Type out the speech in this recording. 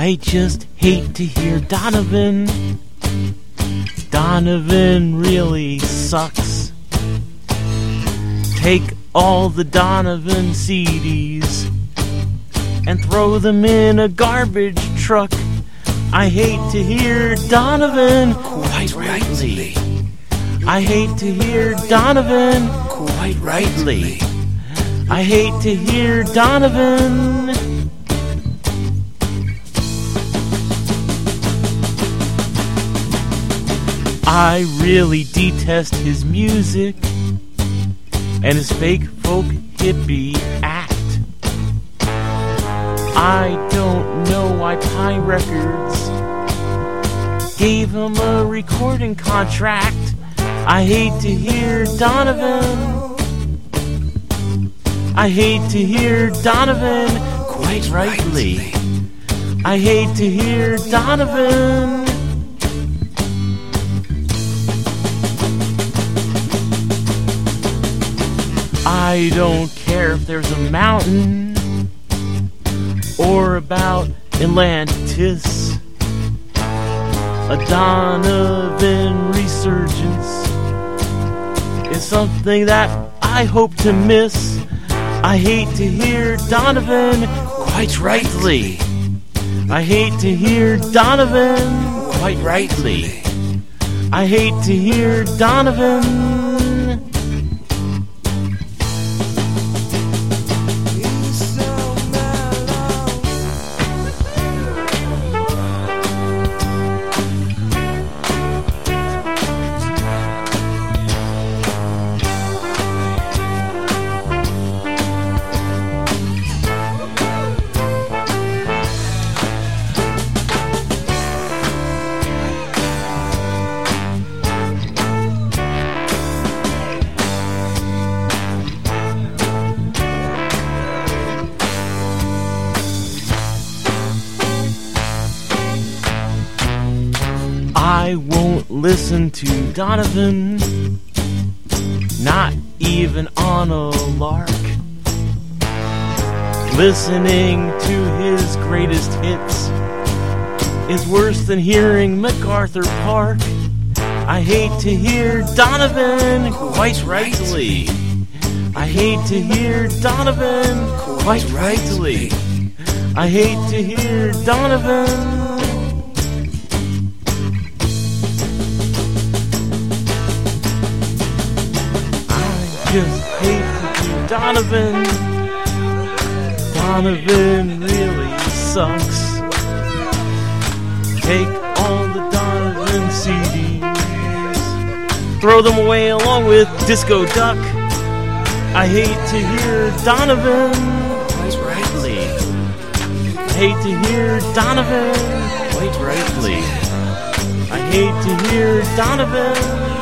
I just hate to hear Donovan. Donovan really sucks. Take all the Donovan CDs and throw them in a garbage truck. I hate to hear Donovan quite rightly. I hate to hear Donovan quite rightly. I hate to hear Donovan. I really detest his music and his fake folk hippie act. I don't know why Pine Records gave him a recording contract. I hate to hear Donovan. I hate to hear Donovan quite rightly. I hate to hear Donovan. I don't care if there's a mountain or about Atlantis. A Donovan resurgence is something that I hope to miss. I hate to hear Donovan quite rightly. I hate to hear Donovan quite rightly. I hate to hear Donovan. I won't listen to Donovan, not even on a lark. Listening to his greatest hits is worse than hearing MacArthur Park. I hate to hear Donovan quite rightly. I hate to hear Donovan quite rightly. I hate to hear Donovan. Just hate to hear Donovan. Donovan really sucks. Take all the Donovan CDs, throw them away along with Disco Duck. I hate to hear Donovan quite rightly. I hate to hear Donovan quite rightly. I hate to hear Donovan.